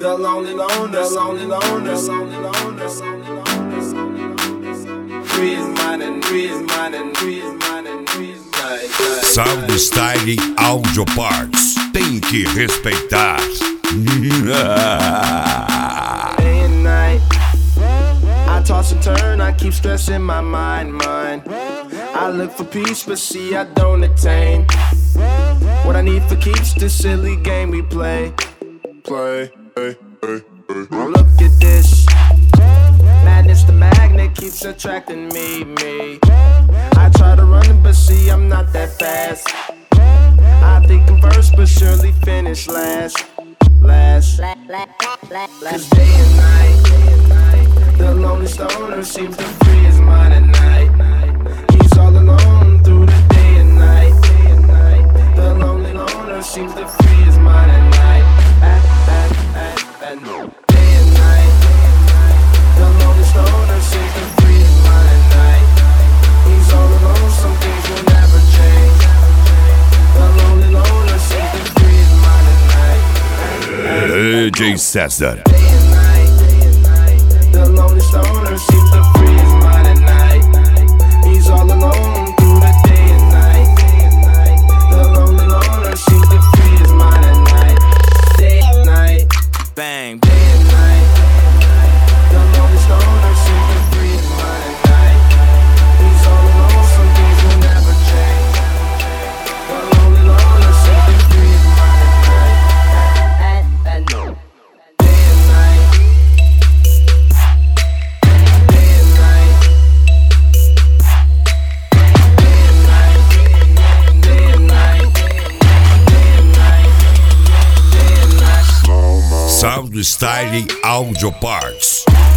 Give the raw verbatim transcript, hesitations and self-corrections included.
The lonely loner, the lonely loner, the lonely loner, the lonely loner. Free his mind and free his mind and free his mind and free his mind. Sound Style Audio Parts. Tem que respeitar. Day and night, I toss and turn, I keep stressing my mind, mind. I look for peace, but see I don't attain what I need for keeps this silly game we play. Play. Hey, hey, hey. Look at this. Madness, the magnet keeps attracting me, me. I try to run, but see I'm not that fast. I think I'm first, but surely finish last. Last. Cause day and night, the lonely stoner seems to free his mind at night. He's all alone through the day and night. The lonely loner seems to free his mind at night. At, at, at, at day and night. The lonely stoner seems to free his mind at night. He's all alone, some things will never change. The lonely loner seems to free his mind at night. D J César. Day and night, the lonely stoner seems to free his mind at night. He's all alone through the day and night. The lonely loner seems to free his mind at night. Day and night, bang, day and night. The lonely stoner seems to free his mind at night. He's all alone, some things will never change. The lonely loner seems to free his mind at night. At, at, at, no. Day and night. Day and night. Day and night. Day and night. Day and night. Day and night. Sound Style Audio Parts.